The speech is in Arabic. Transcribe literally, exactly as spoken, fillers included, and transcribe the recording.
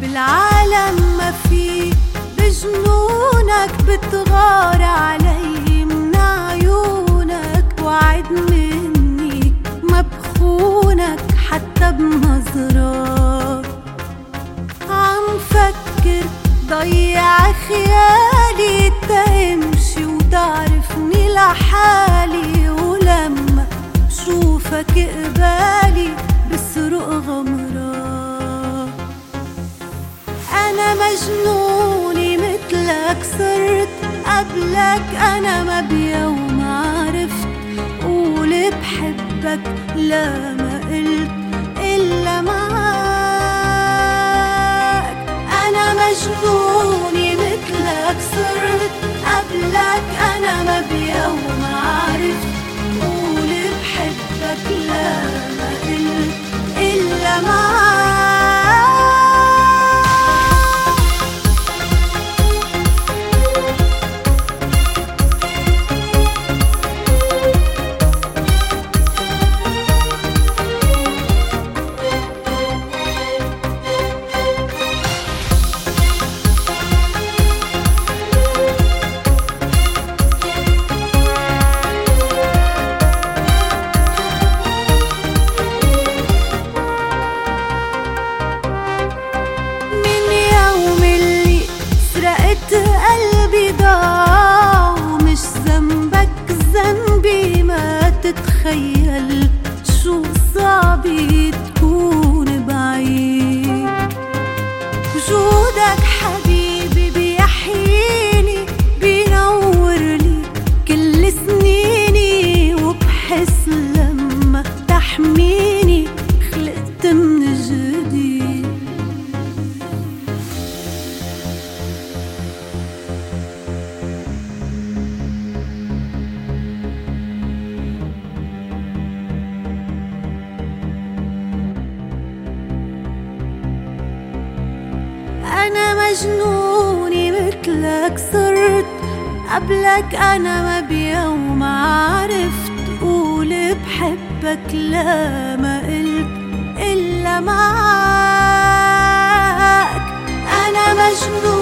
بالعالم ما في بجنونك بتغار علي من عيونك، وعد مني ما بخونك حتى بنظرات. عم فكر ضيع خيالي تمشي وتعرفني لحالي، ولما شوفك قبالي بسرق غمرات. أنا مجنوني مثلك صرت قبلك، أنا ما بيوم عرفت قول بحبك لا ما قلت إلا معاك. أنا مجنوني مثلك صرت قبلك، أنا ما بيوم عرفت قول بحبك لا ما قلت إلا معاك. قلبي ضاع ومش ذنبك ذنبي، ما تتخيل شو صعب تكون بعيد. وجودك حبيبي بيحييني بينور لي كل سنيني، وبحس لما تحميني خلقت من جديد. أنا مجنوني مثلك صرت قبلك، أنا ما بيوم عرفت قول بحبك لا ما قلت إلا معاك. أنا مجنوني